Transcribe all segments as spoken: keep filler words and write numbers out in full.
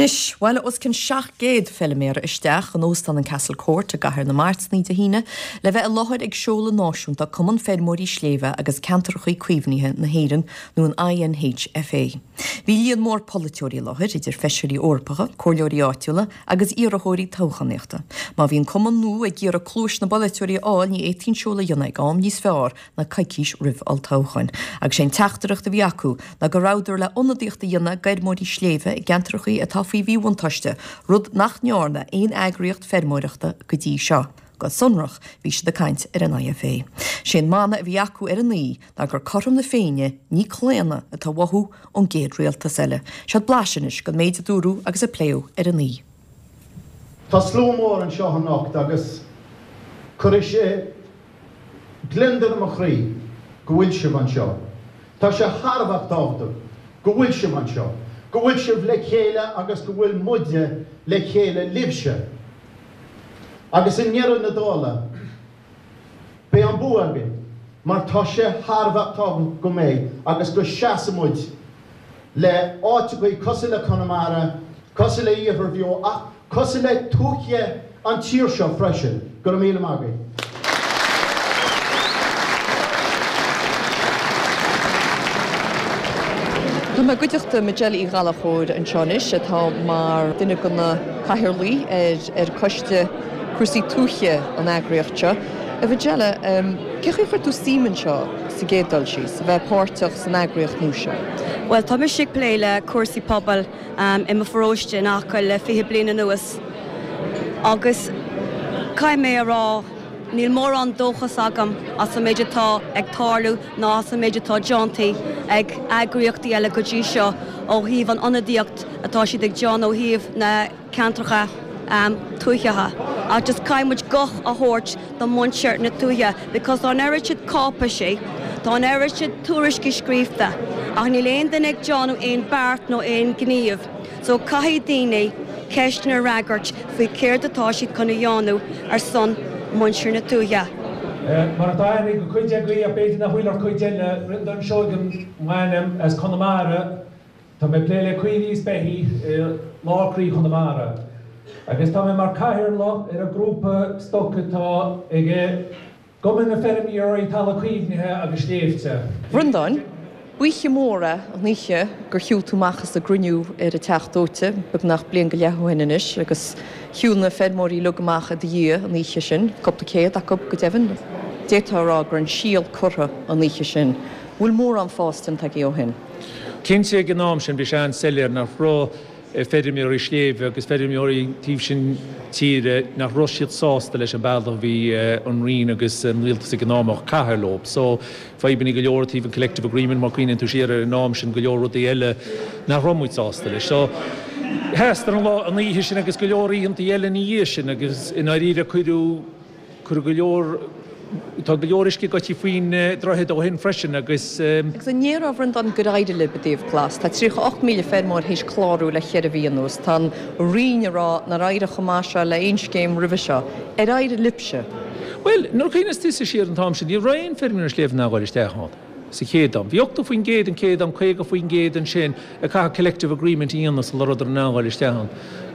Nis, well os cin seach géad filméir isteach an óstan an Castle Court a gahar na Martsní de híine, le bheith a lochad ag seola náisiúnta cuman fermórí sléve agus cantarchaí cuimhnithe na héireann nó an I N H F A. Bhí líon mór politeorí lochad idir feisiirí orpacha, cóirleoirí áitiúla agus iarrthóirí tochanéachta. Má bhíon cuman nú ag gíar a clúis na politeorí áil ní éitín seola dionna ag am níos fearr na caicís rih al tochain. Agus sé teachtarachta bhí acu na go ráidir le ionadaíochta dionna gairmórí sléve ag cantarchaí atá fí bhíhaintaiste rud nach nearna éon eagraíocht fermóireachta go dtí seo. Go sonrach bhí se de caint ar an I F A. Sin mána bhí acu ar an ní na gur chorm na féine ní chléana atá wathú ón géad réalta seile. Sead blaisinis go méid a dúrú agus a pléú ar an ní. Tá slómór an seo hannacht agus chuir sé glindar mo chrí go bhfuil sibh an seo. Tá sé Harbh tábhta go bhfuil sibh an seo. Go bhfuil sibh le chéile agus go bhfuil muide le chéile libse. Agus in ngearad na dála, be an bú agin, mar tá sé Harbh tábhta go méid agus go seasamúid le áite go cosú le Conamara, cosú le íomhar bheo ach cosú le túche an tír seo freisin, go raibh míle maigé. Tá me goideachta me geala í galachóid an seanis atá mar duine gona caithirlí ar coiste cuasaí túche an eagraíochte. A bheith geala, ceach chuir tú síman seo sa gédal síos, bheith páirteach san eagraíocht nua seo? Well, tá me sig plé le cuasaí pobal i mo fóróiste nach le fiche bliana nuas. Agus cai mé rá níl mór an dóchas agam as sa méidir tá ag tarlú ná as sa méidir tá jauntaí ag eagraíochtaí eile go dtí seo ó híomh an ionadaíocht atá siad ag John ó híomh na cantracha um, túicetha. A just caiimid goch a thuirt do muinseart na túithe, because tá an éirid siad cápa sé, tá an éirid siad túrisci scríomhta, ach ní léon den ag John ó éon beart nó éon gníomh. So caithí daoine ceist na ragart faoi céir atá siad chuna dheanú ar son muinsear na túithe. Mar atá ag go chuide go a béidir na bhfuil ar chuide le rindan seoigim mhainem as Conamara, tá mé plé le cuiníos behí lácraí Conamara. Agus tá mé mar caithear lá ar a grúpa stocatá ag gomin na fermíoirí talla cuimhnithe agus sléifte. Rundáin, buiche móra an níe gur hiú túmachchas a gruniú ar a teachtóte, beg nach blion go lehuiinis agus hiúna fermórí lugamach a dhé an níe sin, copta céad a cop go devan. Détárá gur an síal curtha an níe sin. Bhfuil mór an fástan tá ó hin. Cinnte gnám sin bhí sean sellir nach rá fermíoirí sléimhe agus fermíoirí tíobh sin tíre nach rosiad sásta leis an bailach bhí an rion agus an rialtas gnámach cathairlób. So fáibanna go leor tíobh an collective agreement mar cuioine tú siar an nám sin go leor rud eile nach romúid sásta leis. So heastar an lá an íhe sin agus go leor íonta eile ní dhé sin agus in áíre chuidú chur go leor tá go leorisci go tí faoin droichead ó hin freisin agus Agus an néar ábharann an go raidile ba daobh clás. Tá trí ocht míle fermór hís chlárú le cheir a bhíonús, tá riinerá na raide chomáise le éonscéim ribh seo. Ar raide lipse? Well, nó chénas tí sé an tám sin, í raon fermíoir sléimh nágáil isteachán. Sa chéadam. Bhí ochta faoin géad an céad an chuige faoin géad an sin a cha collective agreement íonas le ruidir nágáil isteachán.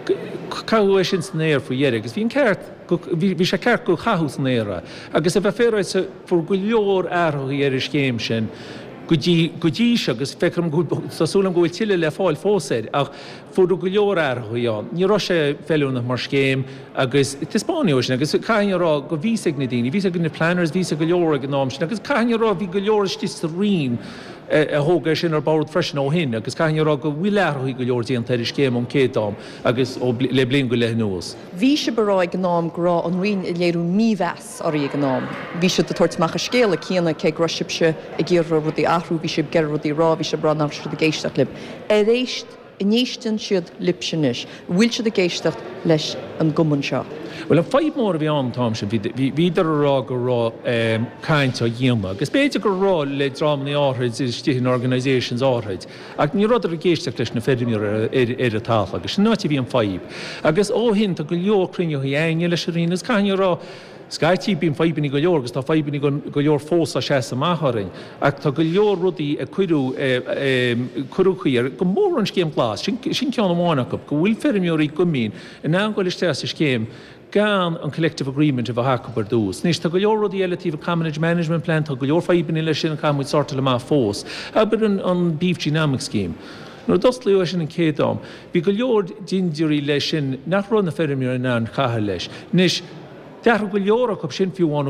Caú é sin san éir faoi dhéir, agus bhíon ceart bhí sé ceart go chathú san éire. Agus a bheith féráid sa fu go leor airthaí ar is céim sin, go dtí se agus fecham sasúlam go bhfuil tiile le fáil fósaid, ach fuair go leor airthaí an. Ní rá sé feúnach mar scéim agus tispáineo sin, agus caiinrá go bhísa na daoine, bhísa go na planners, bhísa go leor ag gnám sin, agus caiinrá bhí go leor istí sa rion a thóga sin ar bord freisin ó hin, agus caiinrá go bhfuil airthaí go leor díon tar is céim ón céadám agus le blion go le nuas. Bhí se baráid gnám grá an rion i léirú míhes orí gnám. Bhí se de tuairtach a scéala cíanana cé grosibse i ggéar rudí ahrú, bhí se ger rudí rá, bhí se brannach se de géisteach lib. A réist i níostan siad lipsinis, bhfuil se de géisteach leis an gumman seo. Well, an fáid mór a bhí an tám sin, bhí ar rá go rá caint a dhéama. Agus béidir go rá le drámaí áthraid is tíoinn organisations áthraid. Ach ní rud ar a géisteach leis na fermíoir ar a tála, agus sin náiti bhí an fáib. Agus ó hin tá go leor cruinneoí aine leis a rion, agus caiinne rá Scaití bín faibanní go leorgus tá faibanní go leor fós a sé amthrain, ach tá go leor rudaí a cuiú chuúchaíar go mór an céim glás, sin ceanna mána go bhfuil fermiúí gomín in angáil is teas is céim gan an collective agreement a bhacabar dús. Nis tá go leor rudí eile Common Management Plan tá go leor faibanní lei sin chamúid sorta le má fós, aber an Beef Genomic Scheme. Nor dost leo sin an cédám, bhí go leor dindiúí lei sin nach runna fermiúir in an chathair leis. Nis Dear go leor go sin fiúháin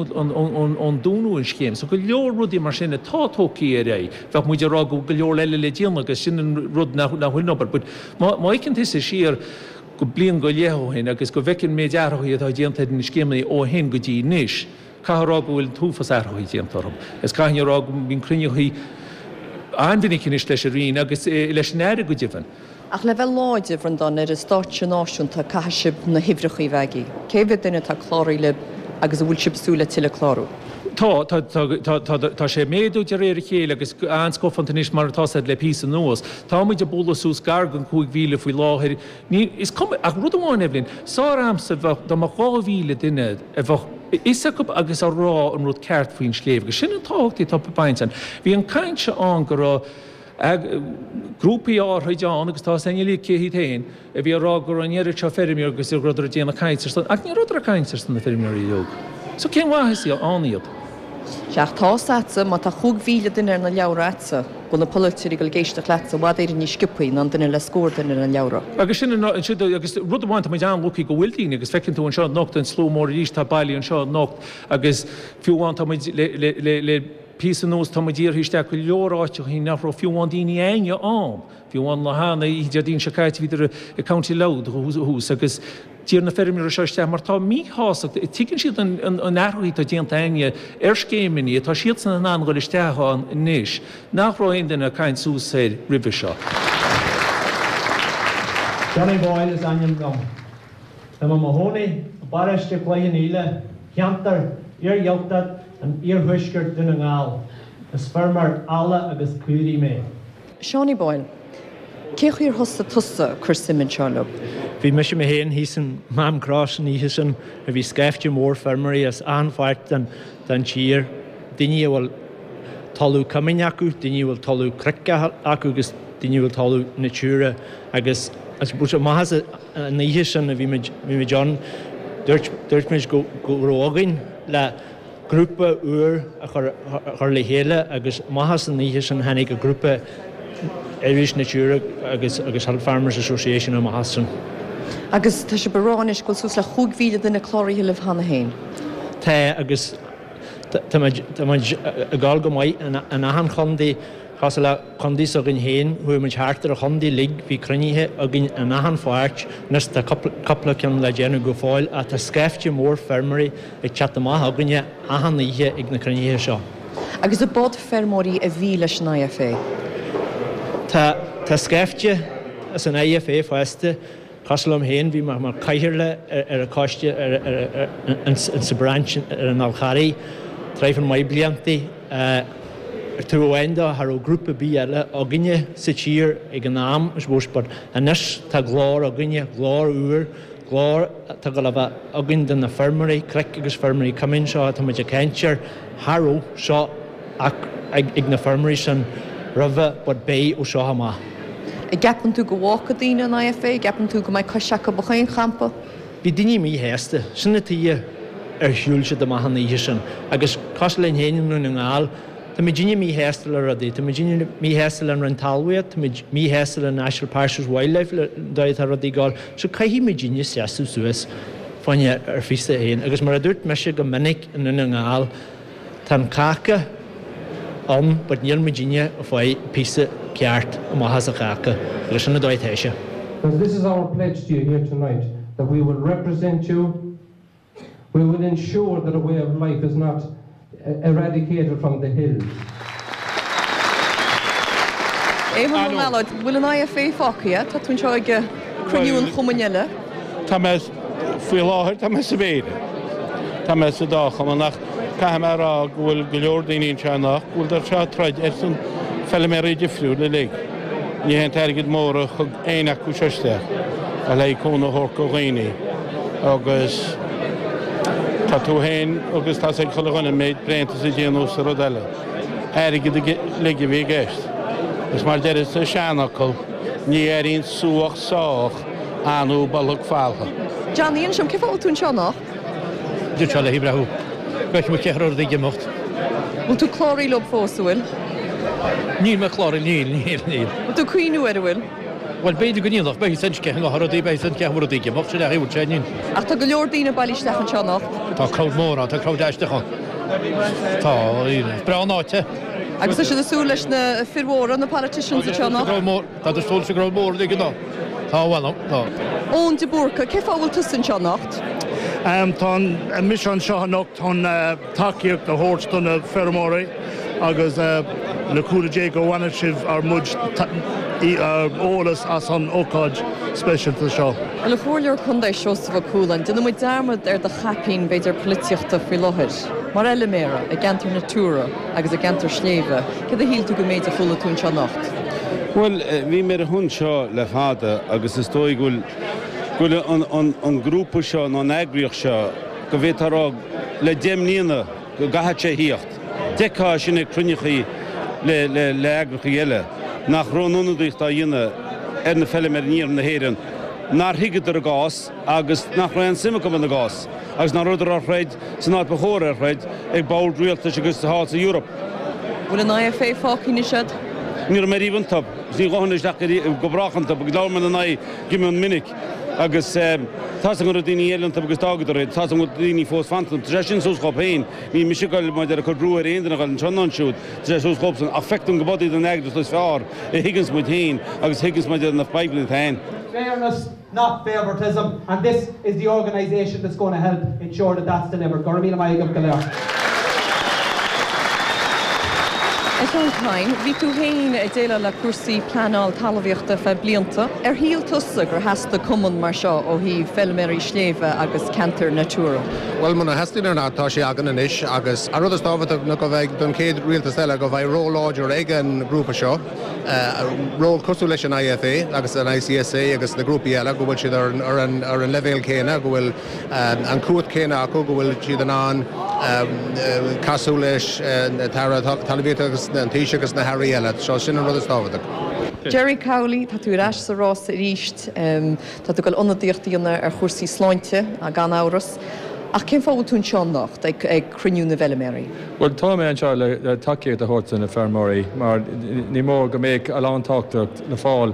an dúnú an scéim, so go leor rudí mar sin tátóí a ré, bheith muidir rá go leor leile le díana agus sin an rud nachhuiil nobar, bud má icinn is a siar go blion go léthóhin agus go bhecinn mé dearthaí atá déanta in scéimnaí ó hen go dtí níis, Caithrá go bhfuil túfas airthaí déantarm. Is caiinrá go bhín cruinnechaí anmhinnig leis leis a rion agus leis an air go ddífann. Ach le bheith láidir an don ar is stáit náisiúnta caiisib na hifrichaí bheigi. Céhfuil duine tá chláirí le agus bhfuil sibsúla tiile chlárú. Tá tá sé méadú de réir chéile agus anscofantanis mar tá le pí an nuas. Tá muid de bólasús gargan chuig bhíle faoi láthir. Is ach rud amháin eblin, sá amsa do mar gáhíle duine a bh is agus a rá an rud ceart faoin sléomh, agus sin an táchttaí tá baintan. Bhí an caiinte an go rá grúpaí áthaideán agus tá san lí céhí tain a bhí rá gur an éidir se fermiúr agus ar rudidir déanana caiintear ach ní rudidir a caiintear na fermiúí jog. So cén bhaithí áíod. Seach tásása má tá chug bhíle duine ar na leabhrása go na polítirí go géisteach leat a bhd éidir ní scipaí ná duine le scóirdaine na leabhra. Agus sin agus rud amháint mai dean lucí go bhfuiltíín agus fecinn tú an seo nocht an slómór ríos tá bailí an seo nocht agus fiúháin le pí an nós tá dír híiste go leoráte hí nachrá fiúháin daoine aine am. Fiúháin le hána í dín se caiit híidir i county loud hús agus dír na fermiúr seiste mar tá mí háach tugann siad an airthaí tá déanta aine ar scéimií, tá siad san an angáil isteáin níis, nachrá aon duine caiint sús sé ribh seo. Johnny Boyle is anion gom. Tá má mónaí bariste léon ile, cheantar ar dhealtad an iarhuisgur duna ngáil, is fermar alla agus cuirí mé. Seánie Boyle, céchuir hosta tusa chur simin Charlotte. Bhí me sem héan hí san mám grásan ihe san a bhí scaifte mór fermarí as anfairt den den tír. Daine bhfuil talú camiñ acu, daine bhfuil talú crice acu agus daine bhfuil talú natúra agus as bú se maithas an ihe san a bhí me John dúirt meid go rógain le grúpa uair a chur le héile agus maithas an ihe san hanig a grúpa Irish Nature agus agus Health Farmers Association am Hassan. Agus tá sé baránis go sús le chuig bhíle duna chláirí leh hana hain. Tá agus a gáil go maiid an ahan chundaí chas le chundaí a gin héin, chuir man teartar a chundaí lig bhí cruníthe a gin an ahan fáirt nas tá coppla ceann le déanú go fáil a tá scaifte mór fermarí ag chat amach a gunne ahan ihe ag na cruníthe seo. Agus a bod fermórí a bhí leis na I F A. Tá Tá scaifte as an I F A fáiste Chalam héin bhí mar mar caiithirle ar a cáiste an sa branch ar an alchaí, treifan mai bliantaí ar tú bhhainda ar ó grúpa bí eile a gine sa tír ag an nám is bhúspad. A nes tá glár a gine glár uair, glár tá go le bheith a gin den na fermarí, cric agus fermarí cuminn seo tá muid a ceintear Haró seo ag na fermarí san rubh bud bé ó seo amach. I gapan tú go bhácha daoine an I F A, gapan tú go mbeidh caiiseacha ba chaon champa? Bhí daoine mí héasta, sinna tí ar siúilse do maithan ihe sin, agus cos le héanú na ngáil, tá mé daoine mí héasta le rudaí, tá mé daoine mí héasta le an talmhaíocht, tá mí héasta le National Parks Wildlife le dóid a rudaí gáil, so caithí mé daoine seaú suas faine ar fisa héin, agus mar a dúirt meise go minic in na ngáil, tá cacha an bud níl mé daoine a fáid písa ceart a maithas a cacha, agus sinna dóid héise. This is our pledge to you here tonight, that we will represent you, we will ensure that a way of life is not eradicated from the hills. Éman nálad, bhfuil an I F A fácia, tá tún seo ag cruniún chumaneile? Tá mes faoi láthir tá mes sa béide. Tá mes sa dácha nach caiim ar a bhfuil go leor daoine teannach, bhfuil ar seo troid ar san felliméí difriú le lig. Ní hen teirgid mór a chug éach go seiste a le cóna thór go réine agus Tá tú héin agus tá ag choganna méid brenta sa déanú sa rodile. Airigi le bhí gist. Is mar deir is a seanachil, ní éirín suach sách anú balach fáilcha. Johnníon sem cefá tún seánach? Dúir se le híbrethú. Bheith mu ceithreir d gimocht. Bhil tú chláirí lob fósúil? Níl me chláir níl, níl, níl. Bhil tú cuiinú ar bhfuil? Wel beidir go nílach, beidir san ceithn go harodí, beidir san ceithn harodí gimocht, se le híbhúil sé níl. Ach tá go leor daoine bailísteach an seánach? Tá crowd mór an, tá crowd eisteach. Tá, íne, breán áite. Agus is asú leis na firmhóra na politicians a seánach? Tá do stól se crowd mór lig ná. Tá bhhailm, tá. Ón de Búrca, cefá bhfuil tú san seánacht? Tá mis an seánach tá takeíocht a hórstuna fermóí agus le cúlaé go bhhaine sibh ar mud ólas as an ócáid speisialta seo. Le fórleor chundéis seos bh cúlan, duna mu dermad ar de chapín beidir políochta fao láthir. Mar eile méra, a gentar natúra agus a gentar sléomh, cad a híl tú go méid a chula tún seánacht? Well, bhí mé a hunn seo le fada agus is dói gúil gúil an grúpa seo an agrioch seo go bhé tarrá le déimníana go gaithe sé híocht. Deá sinna crunichaí le agriocha eile nach rónúnaíocht a dhéine ar na fellile mar níor na héireann. Nar hiigad ar gás agus nach raon simime go na gás, agus ná ruidir ar réid san ná bechóir ar réid ag báil rialta agus háil sa Europa. Bhfuil an I F A fácíine siad? Níor mar íhann tab, ní gáhanna go brachananta, go dáman an na gimún minic agus tá an go daoine éileanta agus dágad réid, tá an go daoine fós fantam, Tá sin sús chop héin, ní mis goil maid ar a chu brúar éanana gáil an tseanán siúd, Tá sús chopsan affectum go bodí den neagdas leis fearr i higgins muid héin agus higgins muid na Bible tain. Fairness, not favoritism, and this is the organisation that's going to help ensure that that's delivered. Gormíle Maigam Galer. Eáin, bhí tú héin a déile le cuasaí pleanáil talmhaíochta fe blianta. Ar híal tusa gur heasta cumann mar seo ó hí feilméirí sléomh agus cantar natúra. Well, muna heastíar ná tá sé agan inis agus a rud is tábhata na go bheith don céad rialtas eile go bheith róláidir ag an grúpa seo, ró cosú leis an I F A agus an I C S A agus na grúpa eile go bhfuil siad ar an levéil céine, go bhfuil an cuat céine acu go bhfuil siad an an casú leis talmhaíochta agus an tíise agus na Harry eile, seo sin an rud is tábhata. Jerry Cowley, tá tú ráis sa rás a ríist, tá tú goil ionadíochtaíonna ar chósaí sláinte a gan áras. Ach cén fábhfuil tún seánnacht ag ag cruniú na Bheilméirí? Well, tá mé an seo le takeíocht a thuirta na fermóirí, mar ní mór go méid a lántáachtacht le fáil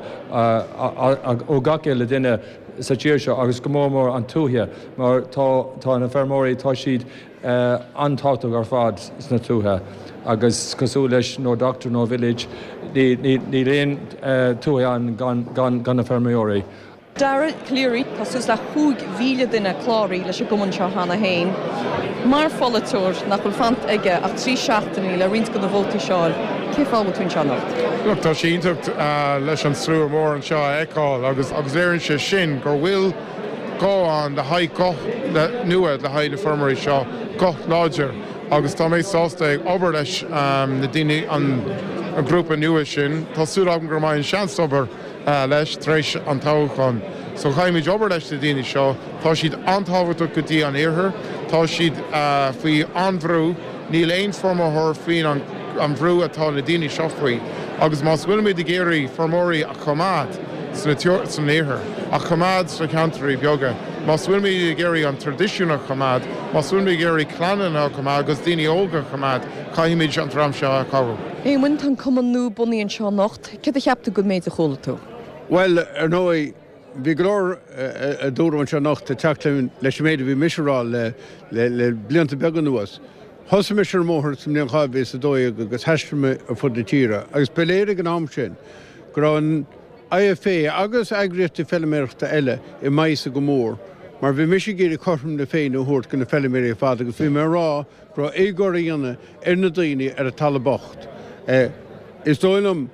ó gacéil le duine sa tíir seo agus go mór mór an túthe, mar tá na fermóirí tá siad antáachtaach ar fad na túthe. agus cosú leis nó doctor nó village ní réon túthe an gan na fermóirí. Dara Cleary, cosús le chúig mhíle duine chláirí leis a gomann seo hána hain. Mar folatóir nach bhfuil fant aige ach trí seachtaí le rins go na bhótaí seáil. Cé fábhfuil tún seánnacht? Look, tá sí intacht leis an srú mór an seo eáil agus agus éann sé sin gur bhfuil có an de haid có nua le haid na fermóirí seo có láidir. agus tá méid sásta ag obair leis na daoine an grúpa nua sin, tá súlagan gur maiid an seansobar leis tréis an táchán. So chaimid obair leis na daoine seo, tá siad antáhairtú go dtí an éarthar, tá siad faoi anbhrú, níl éon forma thir faoin an bhrú atá na daoine seo faoi. Agus más bhfuil méid i géirí fermóirí a chomád san éarthar, a chomád sa cantarí beaga. Mas bhfuil mé géirí an tradiisiúna chomád, mas bhfuil mé géirí clananna chomád agus daoine óga chomád, caiimiid an tram seo a cabhú. Éhain tan cumanú bunaí an seánnacht, cad a cheapta go méid a chola tú? Well, ar nói, bhí glór a dúra an seánnacht a teachtaim leis méidir bhí misisiúráil le blianta began nuas. Thosa mis ar móthir sa mníon chaibh sa dói agus heistrime a fud na tíre, agus beléir an am sin, gur an I F A agus agriochta feilméireachta eile i maith go mór, mar bhí mis géirí chorm na féin ó thuirt go na feilméirí a fad agus bhí mar rá gur éagóir dhéanana ar na daoine ar a talbocht. Is dóilm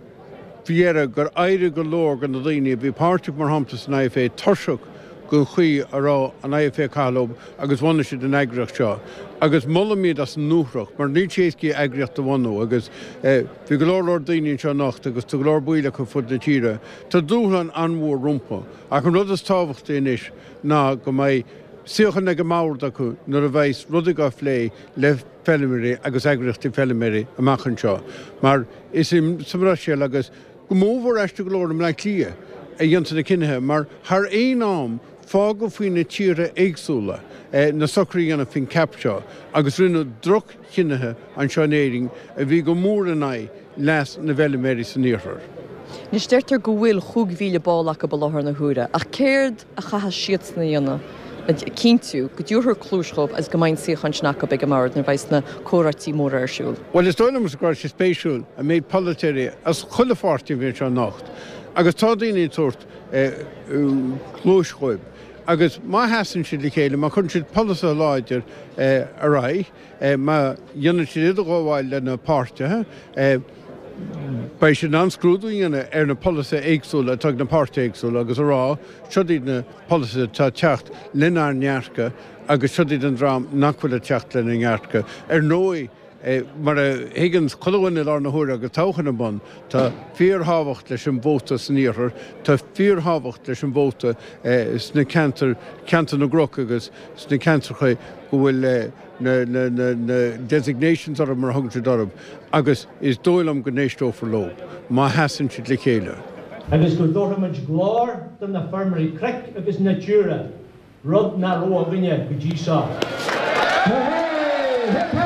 bhíar gur éire go leor gan na daoine bhí páirteach mar hamptas an I F A tuirseach go chuí ará an I F A cáilób agus bhaine siad an agriocht seo. Agus molla míad as an núthraach, mar ní sécí agriocht do bhainú, agus bhí go leor daoine seo nacht agus tu leor buile go fud na tíre. Tá dúthlan anmhór rumpa, ach an rud is tábhachtta inis ná go mbeidh siochan na go máir acu nar a bheits rud go lé le felimirí agus agrachttaí felimirí amachchan seo. Mar is im samráisiil agus go mómhór eiste go lór am le clia a dhéanta na cinethe, mar th éon am fá go faoine tíre éagsúla na socraí anna fin capseo, agus rinne droch cinethe an seanéing a bhí go mór an é leas na bheileméirí san níorthar. Nis deirtar go bhfuil chuig bhíle bálacha go láthar na thuúra, ach céird a chatha siad na dhéanana. Cínú go dúthar clúscob as gomain síochan sneacha be go mar na bheits na córatí mór arsúil. Well is dóilm go sé spéisiúil a méid politéir as chulafartí bhí se nacht. Agus tá daoine tuairt clúscoib. Agus má hasan siad le chéile, má chun siad polasa láidir a ra, má dionann siad iad gáháil le na páirte, Bei sin anscrúdúine ar na polasa éagsúla tug na páirte éagsúla agus ará, siúdaí na polasa tá techt linar nearca agus siúdaí an drám nachfuil a techt le na nearca. Ar nói mar a higgins chohaine ar na thuair agus táchan na bon, tá fíortháhacht leis an bóta san níorthar, tá fíortháhacht leis an bóta sna cantar cantar na groch agus sna cantar chu go bhfuil na, na, na, na designations ar mar hangte darab, agus is dóilam go néistó for lob, má hasan siad le chéile. Agus go dóramid glár don na farmarí crec agus natúra, rud na ró a bhaine go ddí sá.